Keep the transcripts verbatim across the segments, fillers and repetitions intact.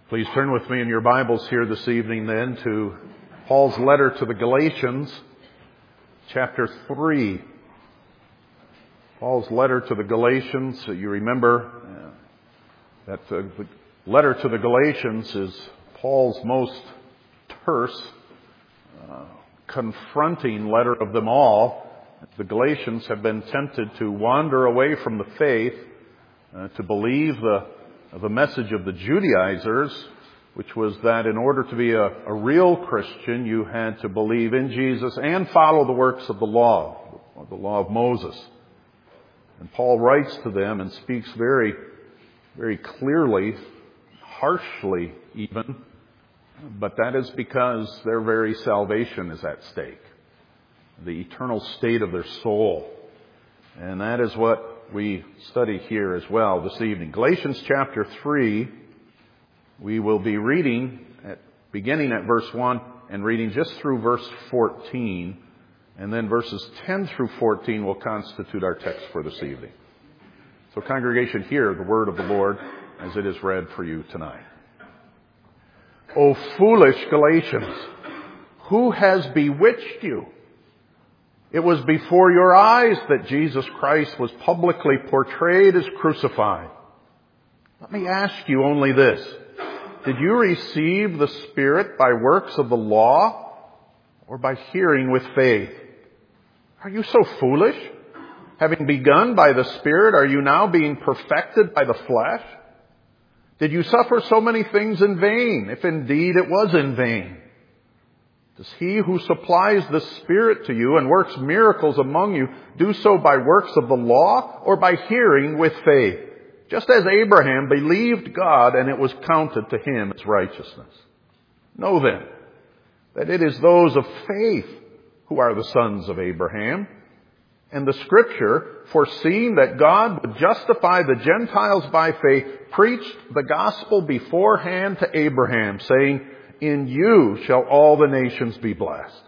Please turn with me in your Bibles here this evening then to Paul's letter to the Galatians, chapter three. Paul's letter to the Galatians, you remember that the letter to the Galatians is Paul's most terse, uh, confronting letter of them all. The Galatians have been tempted to wander away from the faith, uh, to believe the the message of the Judaizers, which was that in order to be a, a real Christian, you had to believe in Jesus and follow the works of the law, the law of Moses. And Paul writes to them and speaks very, very clearly, harshly even, but that is because their very salvation is at stake, the eternal state of their soul. And that is what we study here as well this evening. Galatians chapter three, we will be reading at, beginning at verse one and reading just through verse fourteen, and then verses ten through fourteen will constitute our text for this evening. So congregation, hear the word of the Lord as it is read for you tonight. O foolish Galatians, who has bewitched you? It was before your eyes that Jesus Christ was publicly portrayed as crucified. Let me ask you only this. Did you receive the Spirit by works of the law or by hearing with faith? Are you so foolish? Having begun by the Spirit, are you now being perfected by the flesh? Did you suffer so many things in vain, if indeed it was in vain? Does he who supplies the Spirit to you and works miracles among you do so by works of the law or by hearing with faith? Just as Abraham believed God and it was counted to him as righteousness. Know then that it is those of faith who are the sons of Abraham. And the Scripture, foreseeing that God would justify the Gentiles by faith, preached the gospel beforehand to Abraham, saying, in you shall all the nations be blessed.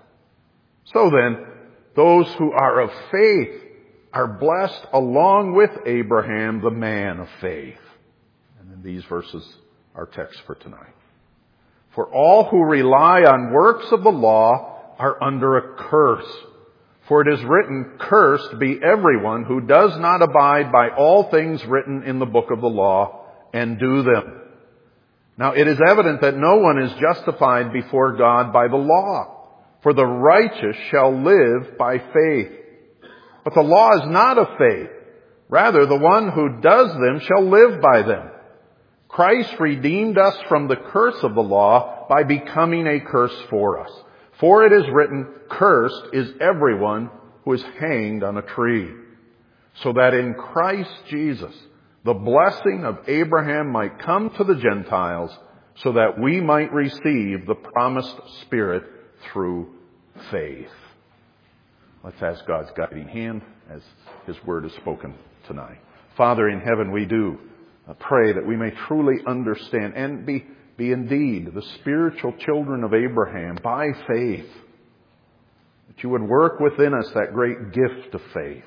So then, those who are of faith are blessed along with Abraham, the man of faith. And in these verses, our text for tonight. For all who rely on works of the law are under a curse. For it is written, cursed be everyone who does not abide by all things written in the book of the law and do them. Now it is evident that no one is justified before God by the law, for the righteous shall live by faith. But the law is not of faith. Rather, the one who does them shall live by them. Christ redeemed us from the curse of the law by becoming a curse for us. For it is written, cursed is everyone who is hanged on a tree. So that in Christ Jesus, the blessing of Abraham might come to the Gentiles so that we might receive the promised Spirit through faith. Let's ask God's guiding hand as His word is spoken tonight. Father in heaven, we do pray that we may truly understand and be, be indeed the spiritual children of Abraham by faith. That you would work within us that great gift of faith.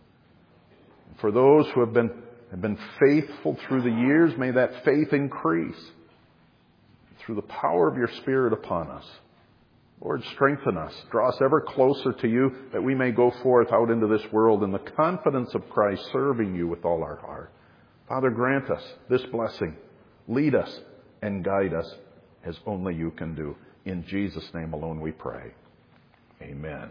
For those who have been have been faithful through the years, may that faith increase through the power of your Spirit upon us. Lord, strengthen us. Draw us ever closer to you that we may go forth out into this world in the confidence of Christ, serving you with all our heart. Father, grant us this blessing. Lead us and guide us as only you can do. In Jesus' name alone we pray. Amen.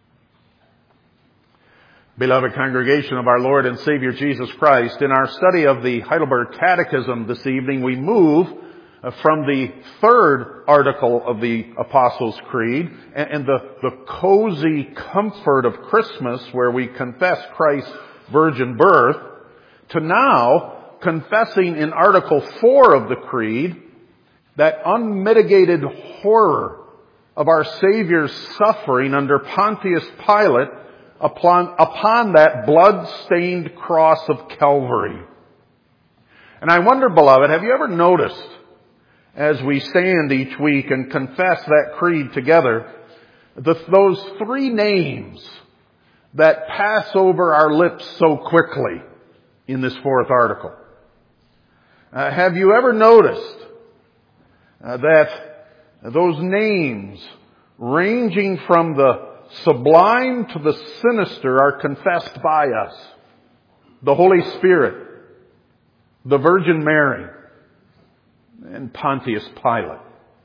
Beloved congregation of our Lord and Savior Jesus Christ, in our study of the Heidelberg Catechism this evening, we move from the third article of the Apostles' Creed and the, the cozy comfort of Christmas where we confess Christ's virgin birth to now confessing in Article four of the Creed that unmitigated horror of our Savior's suffering under Pontius Pilate Upon, upon that blood-stained cross of Calvary. And I wonder, beloved, have you ever noticed, as we stand each week and confess that creed together, the, those three names that pass over our lips so quickly in this fourth article? Uh, have you ever noticed uh, that those names, ranging from the sublime to the sinister, are confessed by us. The Holy Spirit, the Virgin Mary, and Pontius Pilate.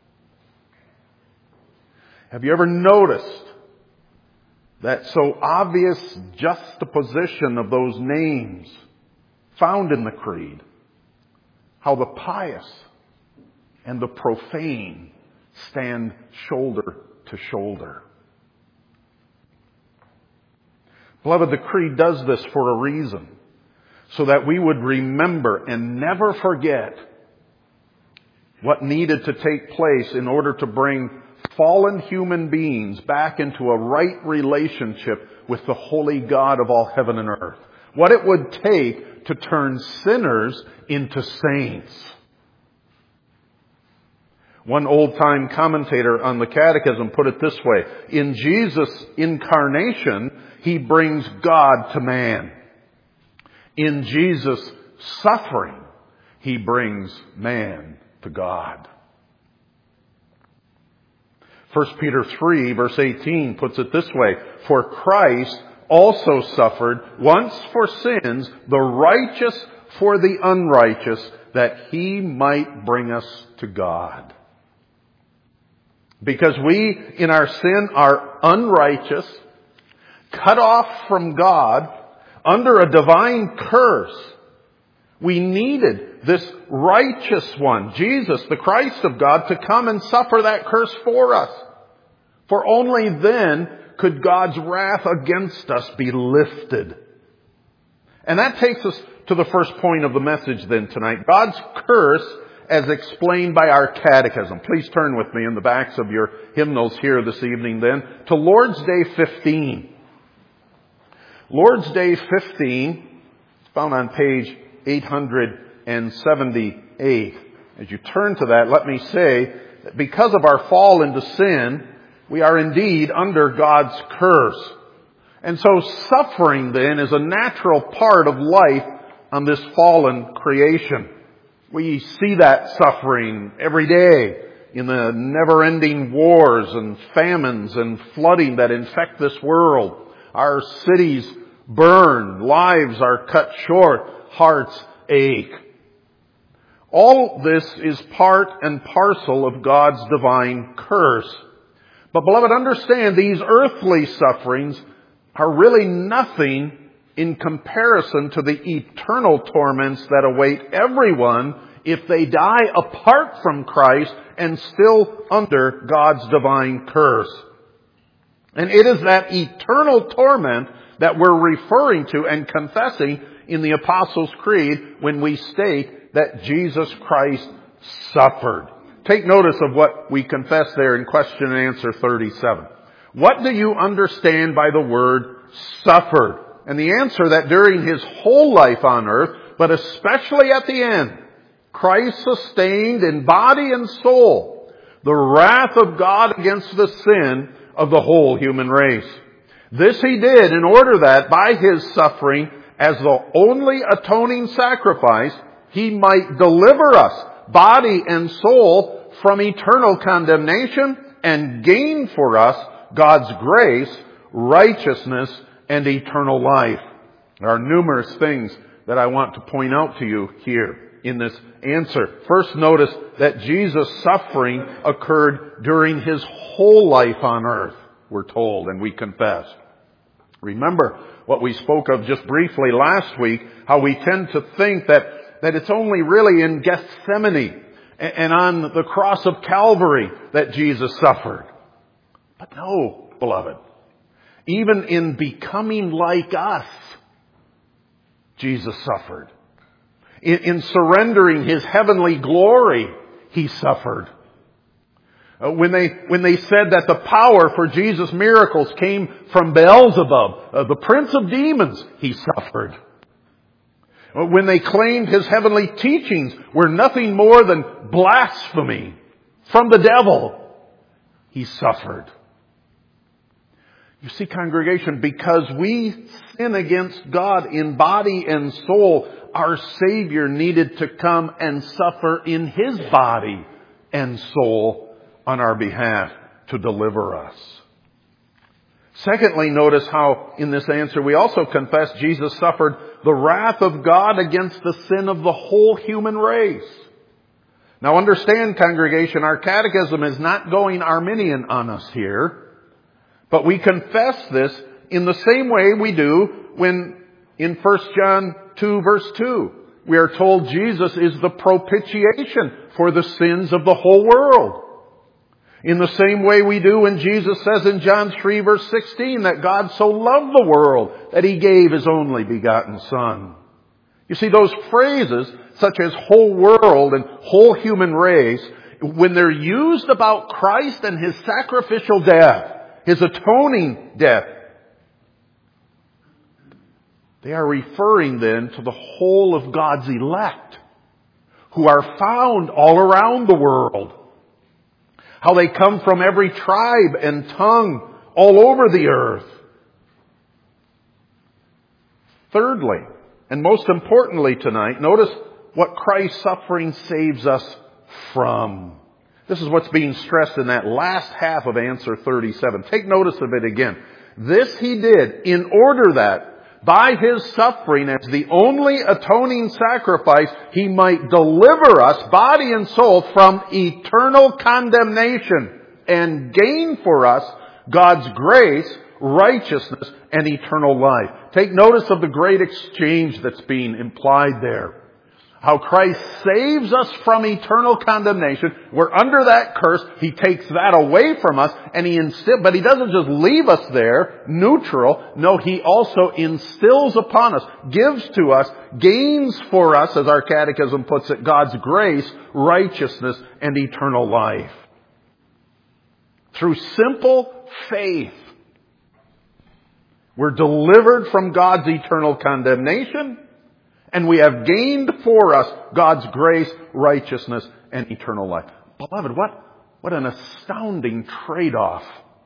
Have you ever noticed that so obvious juxtaposition of those names found in the Creed? How the pious and the profane stand shoulder to shoulder. Beloved, the Creed does this for a reason, so that we would remember and never forget what needed to take place in order to bring fallen human beings back into a right relationship with the holy God of all heaven and earth. What it would take to turn sinners into saints. One old-time commentator on the Catechism put it this way: in Jesus' incarnation, He brings God to man. In Jesus' suffering, He brings man to God. First Peter three, verse eighteen puts it this way: for Christ also suffered once for sins, the righteous for the unrighteous, that He might bring us to God. Because we, in our sin, are unrighteous, cut off from God, under a divine curse, we needed this righteous one, Jesus, the Christ of God, to come and suffer that curse for us. For only then could God's wrath against us be lifted. And that takes us to the first point of the message then tonight. God's curse as explained by our catechism. Please turn with me in the backs of your hymnals here this evening then to Lord's Day fifteen. Lord's Day fifteen, found on page eight hundred seventy-eight. As you turn to that, let me say that because of our fall into sin, we are indeed under God's curse. And so suffering then is a natural part of life on this fallen creation. We see that suffering every day in the never-ending wars and famines and flooding that infect this world. Our cities burn, lives are cut short, hearts ache. All this is part and parcel of God's divine curse. But beloved, understand these earthly sufferings are really nothing in comparison to the eternal torments that await everyone if they die apart from Christ and still under God's divine curse. And it is that eternal torment that we're referring to and confessing in the Apostles' Creed when we state that Jesus Christ suffered. Take notice of what we confess there in question and answer thirty-seven. What do you understand by the word suffered? And the answer that during His whole life on earth, but especially at the end, Christ sustained in body and soul the wrath of God against the sin of the whole human race. This He did in order that by His suffering as the only atoning sacrifice, He might deliver us, body and soul, from eternal condemnation and gain for us God's grace, righteousness, and eternal life. There are numerous things that I want to point out to you here in this answer. First, notice that Jesus' suffering occurred during His whole life on earth, we're told, and we confess. Remember what we spoke of just briefly last week, how we tend to think that, that it's only really in Gethsemane and on the cross of Calvary that Jesus suffered. But no, beloved. Even in becoming like us, Jesus suffered. In, in surrendering His heavenly glory, He suffered. Uh, when they when they said that the power for Jesus' miracles came from Beelzebub, uh, the prince of demons, He suffered. Uh, when they claimed His heavenly teachings were nothing more than blasphemy from the devil, He suffered. You see, congregation, because we sin against God in body and soul, our Savior needed to come and suffer in His body and soul on our behalf to deliver us. Secondly, notice how in this answer we also confess Jesus suffered the wrath of God against the sin of the whole human race. Now understand, congregation, our catechism is not going Arminian on us here, but we confess this in the same way we do when in First John two verse two, we are told Jesus is the propitiation for the sins of the whole world. In the same way we do when Jesus says in John three verse sixteen that God so loved the world that He gave His only begotten Son. You see, those phrases such as whole world and whole human race, when they're used about Christ and His sacrificial death, His atoning death, they are referring then to the whole of God's elect who are found all around the world. How they come from every tribe and tongue all over the earth. Thirdly, and most importantly tonight, notice what Christ's suffering saves us from. This is what's being stressed in that last half of answer thirty-seven. Take notice of it again. This He did in order that by His suffering as the only atoning sacrifice, He might deliver us, body and soul, from eternal condemnation and gain for us God's grace, righteousness, and eternal life. Take notice of the great exchange that's being implied there. How Christ saves us from eternal condemnation. We're under that curse. He takes that away from us, and He instill, but He doesn't just leave us there, neutral. No, He also instills upon us, gives to us, gains for us, as our catechism puts it, God's grace, righteousness, and eternal life. Through simple faith, we're delivered from God's eternal condemnation, and we have gained for us God's grace, righteousness, and eternal life. Beloved, what, what an astounding trade-off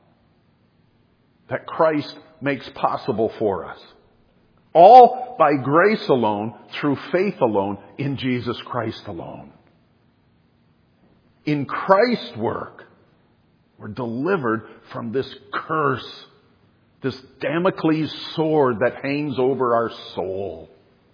that Christ makes possible for us. All by grace alone, through faith alone, in Jesus Christ alone. In Christ's work, we're delivered from this curse, this Damocles sword that hangs over our soul.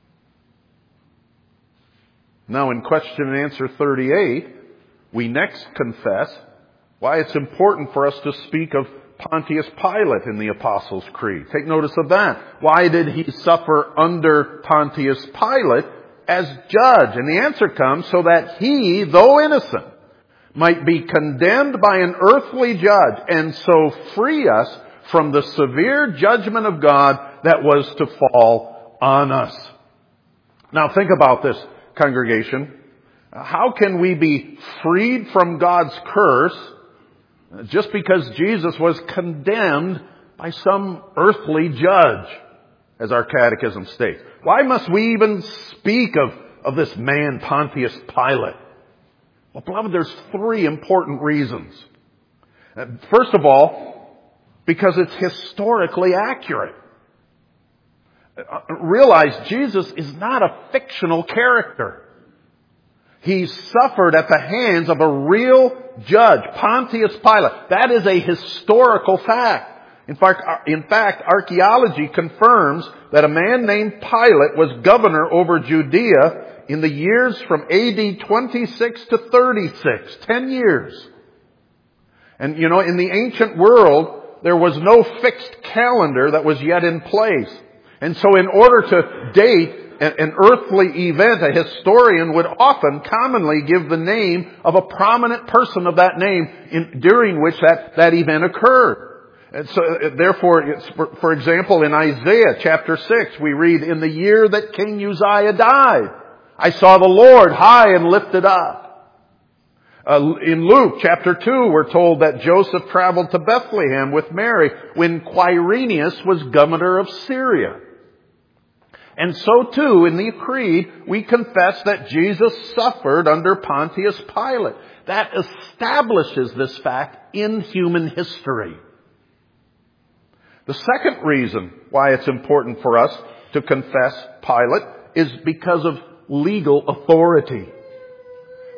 Now in question and answer thirty-eight, we next confess why it's important for us to speak of Pontius Pilate in the Apostles' Creed. Take notice of that. Why did he suffer under Pontius Pilate as judge? And the answer comes so that he, though innocent, might be condemned by an earthly judge and so free us from the severe judgment of God that was to fall on us. Now think about this, congregation. How can we be freed from God's curse just because Jesus was condemned by some earthly judge, as our catechism states? Why must we even speak of, of this man, Pontius Pilate? Well, beloved, there's three important reasons. First of all, because it's historically accurate. Realize Jesus is not a fictional character. He suffered at the hands of a real judge, Pontius Pilate. That is a historical fact. In fact, in fact, archaeology confirms that a man named Pilate was governor over Judea in the years from A D twenty-six to thirty-six, ten years. And you know, in the ancient world, there was no fixed calendar that was yet in place. And so in order to date an earthly event, a historian would often commonly give the name of a prominent person of that name in, during which that, that event occurred. And so therefore, it's, for, for example, in Isaiah chapter six, we read, "In the year that King Uzziah died, I saw the Lord high and lifted up." Uh, in Luke chapter two, we're told that Joseph traveled to Bethlehem with Mary when Quirinius was governor of Syria. And so too, in the Creed, we confess that Jesus suffered under Pontius Pilate. That establishes this fact in human history. The second reason why it's important for us to confess Pilate is because of legal authority.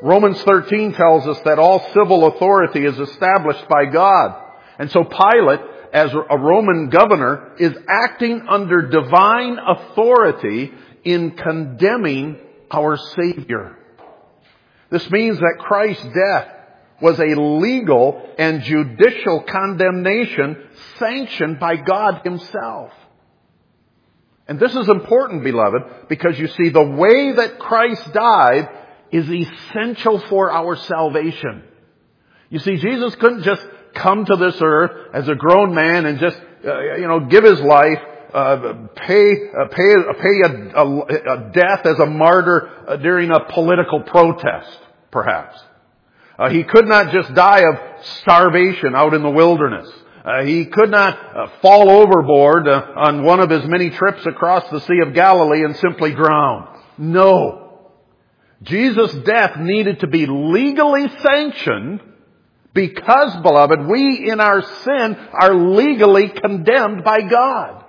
Romans thirteen tells us that all civil authority is established by God. And so Pilate, as a Roman governor, is acting under divine authority in condemning our Savior. This means that Christ's death was a legal and judicial condemnation sanctioned by God Himself. And this is important, beloved, because you see, the way that Christ died is essential for our salvation. You see, Jesus couldn't just come to this earth as a grown man and just, uh, you know, give His life, uh, pay, uh, pay, uh, pay a, a, a death as a martyr uh, during a political protest, perhaps. Uh, he could not just die of starvation out in the wilderness. Uh, he could not uh, fall overboard uh, on one of his many trips across the Sea of Galilee and simply drown. No. Jesus' death needed to be legally sanctioned because, beloved, we in our sin are legally condemned by God.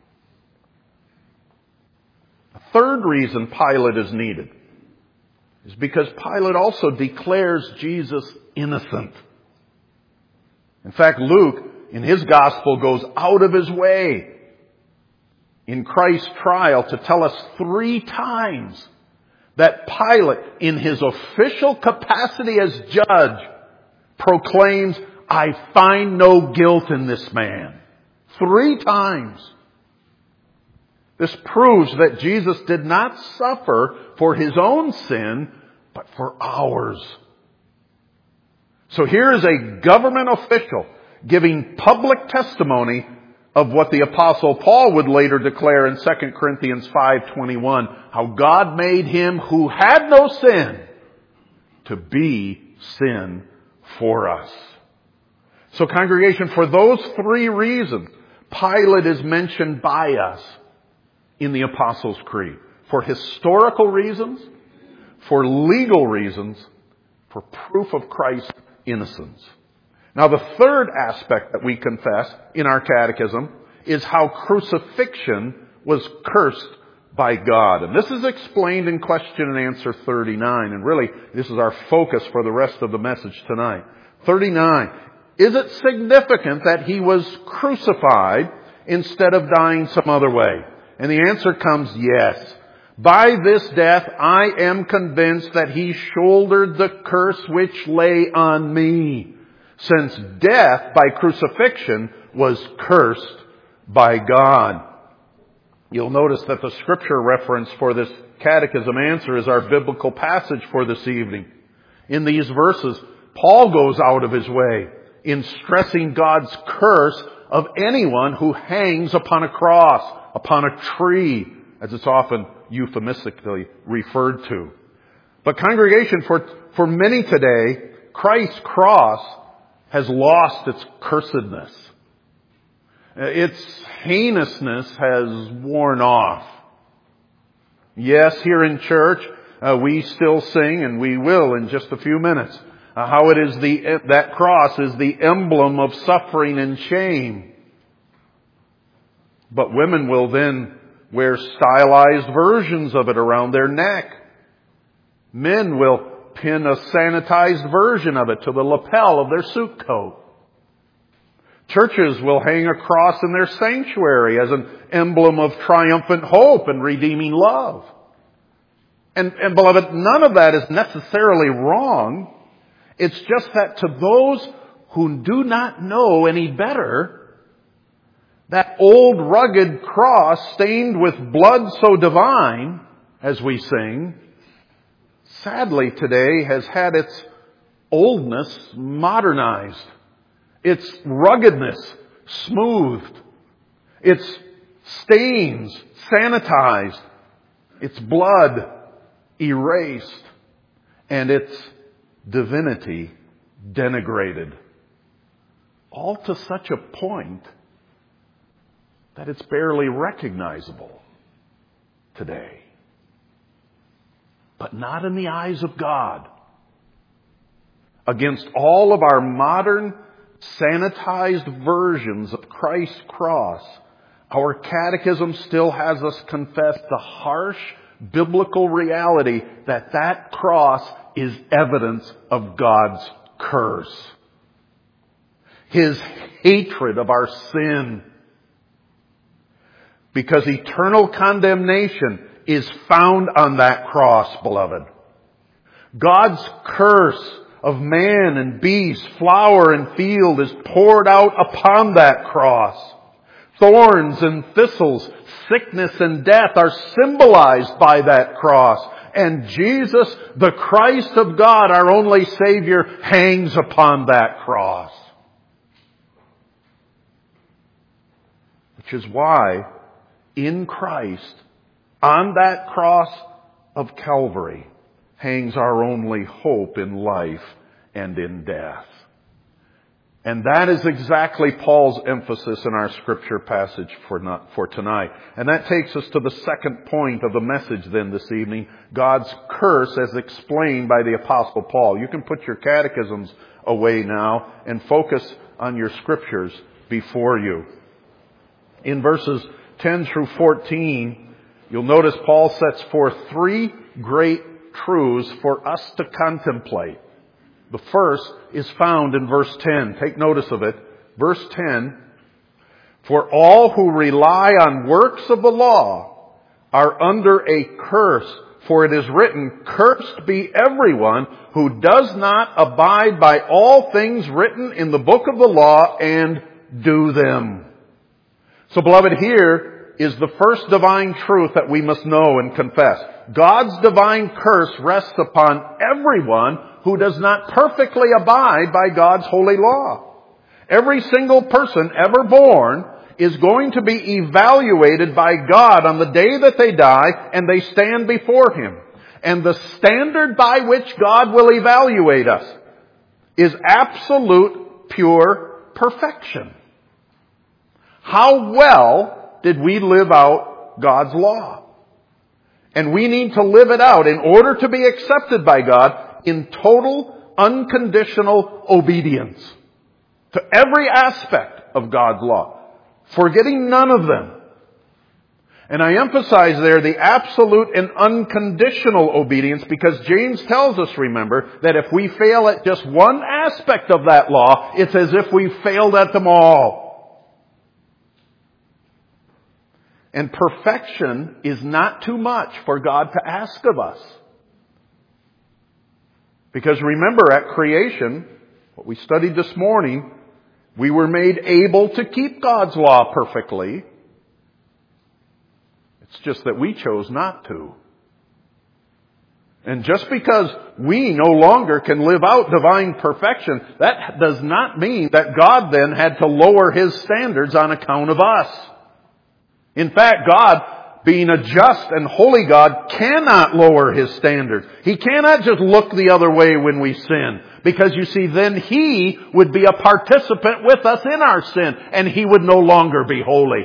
A third reason Pilate is needed is because Pilate also declares Jesus innocent. In fact, Luke, in his gospel, goes out of his way in Christ's trial to tell us three times that Pilate, in his official capacity as judge, proclaims, "I find no guilt in this man." Three times. This proves that Jesus did not suffer for His own sin, but for ours. So here is a government official giving public testimony of what the Apostle Paul would later declare in Second Corinthians five twenty-one, how God made Him who had no sin to be sin for us. So, congregation, for those three reasons, Pilate is mentioned by us in the Apostles' Creed. For historical reasons, for legal reasons, for proof of Christ's innocence. Now, the third aspect that we confess in our catechism is how crucifixion was cursed by God. And this is explained in question and answer thirty-nine. And really, this is our focus for the rest of the message tonight. thirty-nine. Is it significant that He was crucified instead of dying some other way? And the answer comes yes. By this death, I am convinced that He shouldered the curse which lay on me, since death by crucifixion was cursed by God. You'll notice that the scripture reference for this catechism answer is our biblical passage for this evening. In these verses, Paul goes out of his way in stressing God's curse of anyone who hangs upon a cross, upon a tree, as it's often euphemistically referred to. But congregation, for, for many today, Christ's cross has lost its cursedness. Its heinousness has worn off. Yes, here in church, uh, we still sing, and we will in just a few minutes, uh, how it is the that cross is the emblem of suffering and shame. But women will then wear stylized versions of it around their neck. Men will pin a sanitized version of it to the lapel of their suit coat. Churches will hang a cross in their sanctuary as an emblem of triumphant hope and redeeming love. And, and beloved, none of that is necessarily wrong. It's just that to those who do not know any better, that old rugged cross stained with blood so divine, as we sing, sadly today has had its oldness modernized, its ruggedness smoothed, its stains sanitized, its blood erased, and its divinity denigrated. All to such a point that it's barely recognizable today. But not in the eyes of God. Against all of our modern, sanitized versions of Christ's cross, our catechism still has us confess the harsh biblical reality that that cross is evidence of God's curse. His hatred of our sin. Because eternal condemnation is found on that cross, beloved. God's curse of man and beast, flower and field is poured out upon that cross. Thorns and thistles, sickness and death are symbolized by that cross. And Jesus, the Christ of God, our only Savior, hangs upon that cross. Which is why, in Christ, on that cross of Calvary, hangs our only hope in life and in death. And that is exactly Paul's emphasis in our scripture passage for, not, for tonight. And that takes us to the second point of the message then this evening, God's curse as explained by the Apostle Paul. You can put your catechisms away now and focus on your scriptures before you. In verses ten through fourteen, you'll notice Paul sets forth three great truths for us to contemplate. The first is found in verse ten. Take notice of it. Verse ten, for all who rely on works of the law are under a curse, for it is written, cursed be everyone who does not abide by all things written in the book of the law and do them. So beloved, here is the first divine truth that we must know and confess. God's divine curse rests upon everyone who does not perfectly abide by God's holy law. Every single person ever born is going to be evaluated by God on the day that they die and they stand before Him. And the standard by which God will evaluate us is absolute, pure perfection. How well did we live out God's law? And we need to live it out in order to be accepted by God in total, unconditional obedience to every aspect of God's law, forgetting none of them. And I emphasize there the absolute and unconditional obedience because James tells us, remember, that if we fail at just one aspect of that law, it's as if we failed at them all. And perfection is not too much for God to ask of us. Because remember, at creation, what we studied this morning, we were made able to keep God's law perfectly. It's just that we chose not to. And just because we no longer can live out divine perfection, that does not mean that God then had to lower His standards on account of us. In fact, God, being a just and holy God, cannot lower His standards. He cannot just look the other way when we sin. Because you see, then He would be a participant with us in our sin, and He would no longer be holy.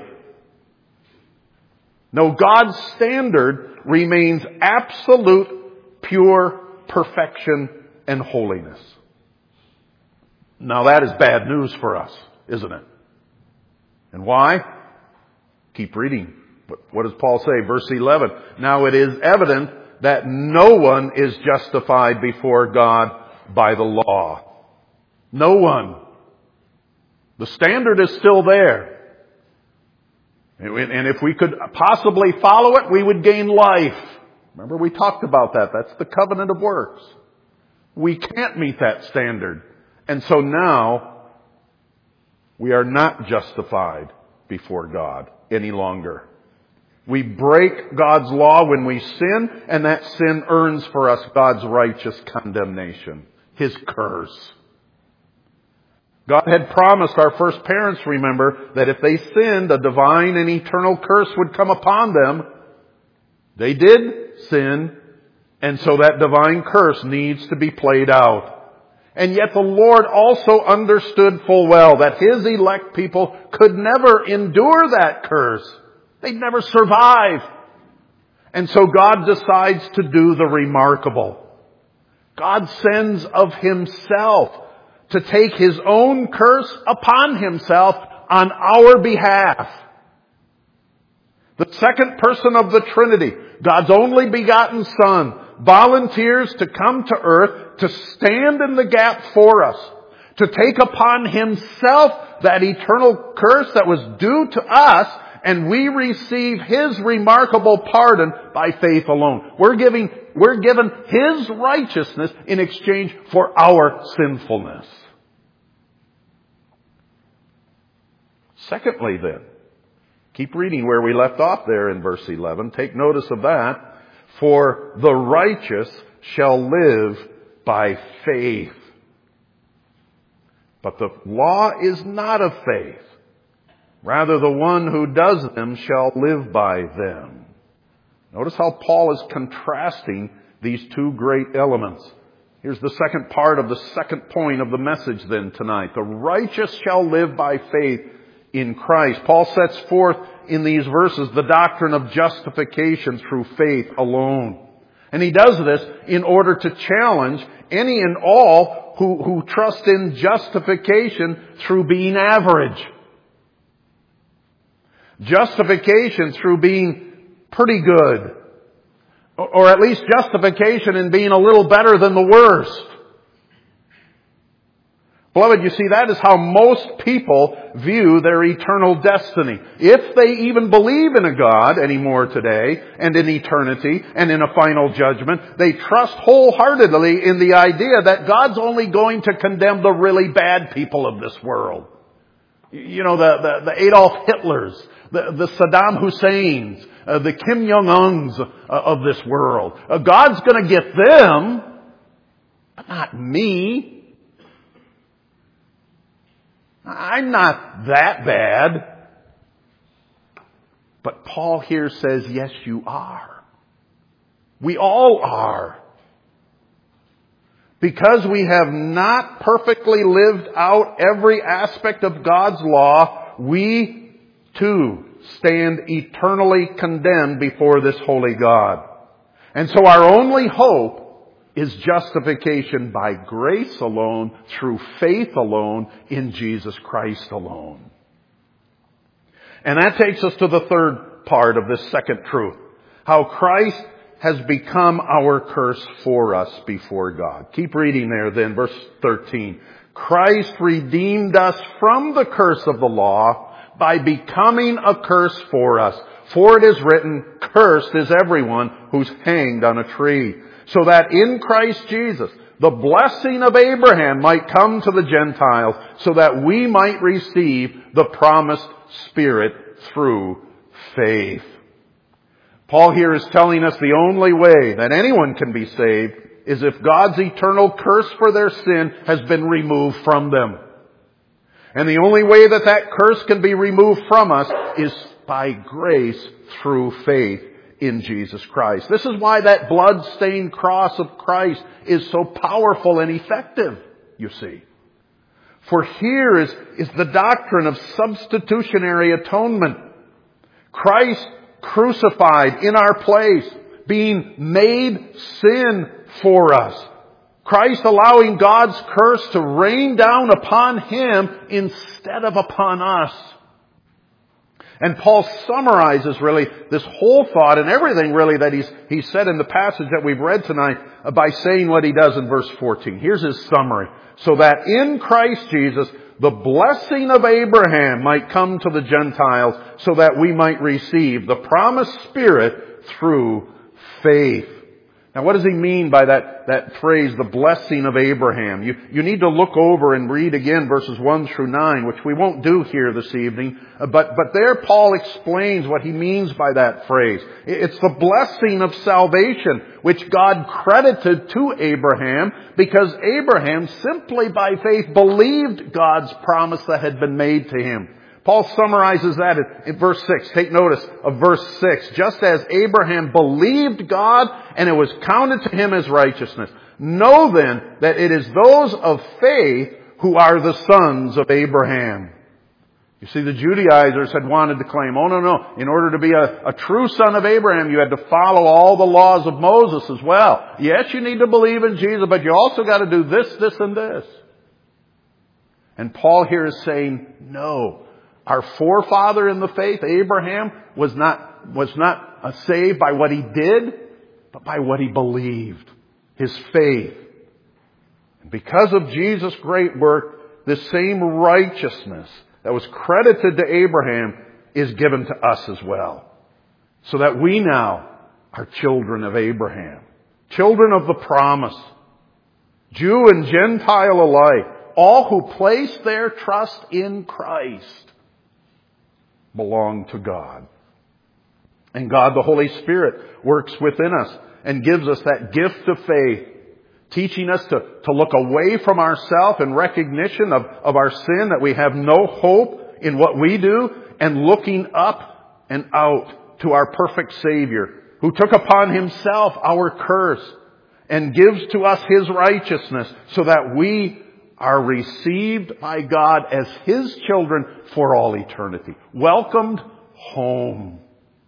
No, God's standard remains absolute, pure perfection and holiness. Now that is bad news for us, isn't it? And why? Keep reading. But what does Paul say? Verse eleven. Now it is evident that no one is justified before God by the law. No one. The standard is still there. And if we could possibly follow it, we would gain life. Remember, we talked about that. That's the covenant of works. We can't meet that standard. And so now, we are not justified before God any longer. We break God's law when we sin, and that sin earns for us God's righteous condemnation, His curse. God had promised our first parents, remember, that if they sinned, a divine and eternal curse would come upon them. They did sin, and so that divine curse needs to be played out. And yet the Lord also understood full well that His elect people could never endure that curse. They'd never survive. And so God decides to do the remarkable. God sends of Himself to take His own curse upon Himself on our behalf. The second person of the Trinity, God's only begotten Son, volunteers to come to earth to stand in the gap for us, to take upon Himself that eternal curse that was due to us, and we receive His remarkable pardon by faith alone. We're giving, we're given His righteousness in exchange for our sinfulness. Secondly then, keep reading where we left off there in verse eleven. Take notice of that. For the righteous shall live by faith. But the law is not of faith. Rather, the one who does them shall live by them. Notice how Paul is contrasting these two great elements. Here's the second part of the second point of the message then tonight. The righteous shall live by faith in Christ. Paul sets forth in these verses the doctrine of justification through faith alone. And he does this in order to challenge any and all who, who trust in justification through being average. Justification through being pretty good. Or at least justification in being a little better than the worst. Beloved, you see, that is how most people view their eternal destiny. If they even believe in a God anymore today, and in eternity, and in a final judgment, they trust wholeheartedly in the idea that God's only going to condemn the really bad people of this world. You know, the, the, the Adolf Hitlers, the, the Saddam Husseins, uh, the Kim Jong-uns uh, of this world. Uh, God's going to get them, but not me. I'm not that bad. But Paul here says, yes, you are. We all are. Because we have not perfectly lived out every aspect of God's law, we too stand eternally condemned before this holy God. And so our only hope is justification by grace alone, through faith alone, in Jesus Christ alone. And that takes us to the third part of this second truth. How Christ has become our curse for us before God. Keep reading there then, verse thirteen. Christ redeemed us from the curse of the law by becoming a curse for us. For it is written, cursed is everyone who's hanged on a tree. So that in Christ Jesus, the blessing of Abraham might come to the Gentiles, so that we might receive the promised Spirit through faith. Paul here is telling us the only way that anyone can be saved is if God's eternal curse for their sin has been removed from them. And the only way that that curse can be removed from us is by grace through faith in Jesus Christ. This is why that blood-stained cross of Christ is so powerful and effective, you see. For here is, is the doctrine of substitutionary atonement. Christ crucified in our place, being made sin for us. Christ allowing God's curse to rain down upon Him instead of upon us. And Paul summarizes really this whole thought and everything really that he's, he said in the passage that we've read tonight by saying what he does in verse fourteen. Here's his summary. So that in Christ Jesus, the blessing of Abraham might come to the Gentiles, so that we might receive the promised Spirit through faith. Now what does he mean by that, that phrase, the blessing of Abraham? You, you need to look over and read again verses one through nine, which we won't do here this evening. But, but there Paul explains what he means by that phrase. It's the blessing of salvation, which God credited to Abraham, because Abraham simply by faith believed God's promise that had been made to him. Paul summarizes that in verse six. Take notice of verse six. Just as Abraham believed God, and it was counted to him as righteousness. Know then that it is those of faith who are the sons of Abraham. You see, the Judaizers had wanted to claim, oh no, no, in order to be a, a true son of Abraham, you had to follow all the laws of Moses as well. Yes, you need to believe in Jesus, but you also got to do this, this, and this. And Paul here is saying, no. Our forefather in the faith, Abraham, was not, was not saved by what he did, but by what he believed, his faith. And because of Jesus' great work, this same righteousness that was credited to Abraham is given to us as well. So that we now are children of Abraham, children of the promise, Jew and Gentile alike, all who place their trust in Christ belong to God. And God, the Holy Spirit, works within us and gives us that gift of faith, teaching us to, to look away from ourselves in recognition of, of our sin, that we have no hope in what we do, and looking up and out to our perfect Savior, who took upon himself our curse and gives to us his righteousness, so that we are received by God as his children for all eternity. Welcomed home.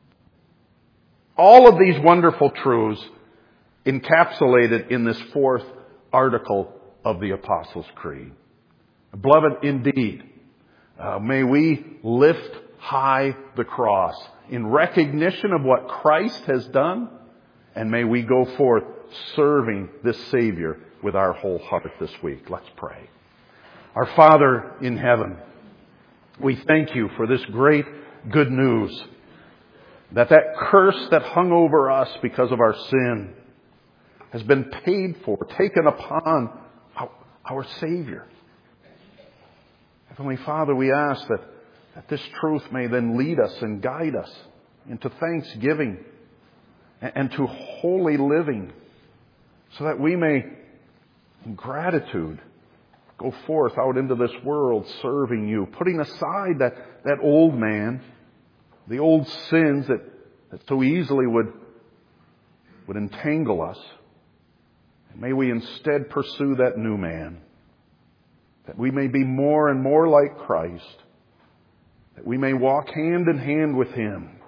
All of these wonderful truths encapsulated in this fourth article of the Apostles' Creed. Beloved, indeed, uh, may we lift high the cross in recognition of what Christ has done, and may we go forth serving this Savior with our whole heart this week. Let's pray. Our Father in heaven, we thank you for this great good news, that that curse that hung over us because of our sin has been paid for, taken upon our, our Savior. Heavenly Father, we ask that, that this truth may then lead us and guide us into thanksgiving and, and to holy living, so that we may, in gratitude, go forth out into this world serving you, putting aside that, that old man, the old sins that, that so easily would, would entangle us. And may we instead pursue that new man, that we may be more and more like Christ, that we may walk hand in hand with him.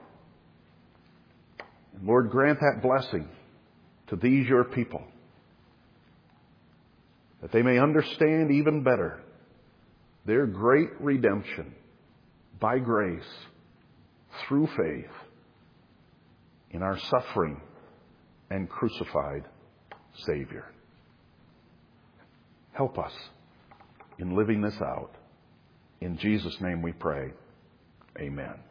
And Lord, grant that blessing to these your people, that they may understand even better their great redemption by grace through faith in our suffering and crucified Savior. Help us in living this out. In Jesus' name we pray. Amen.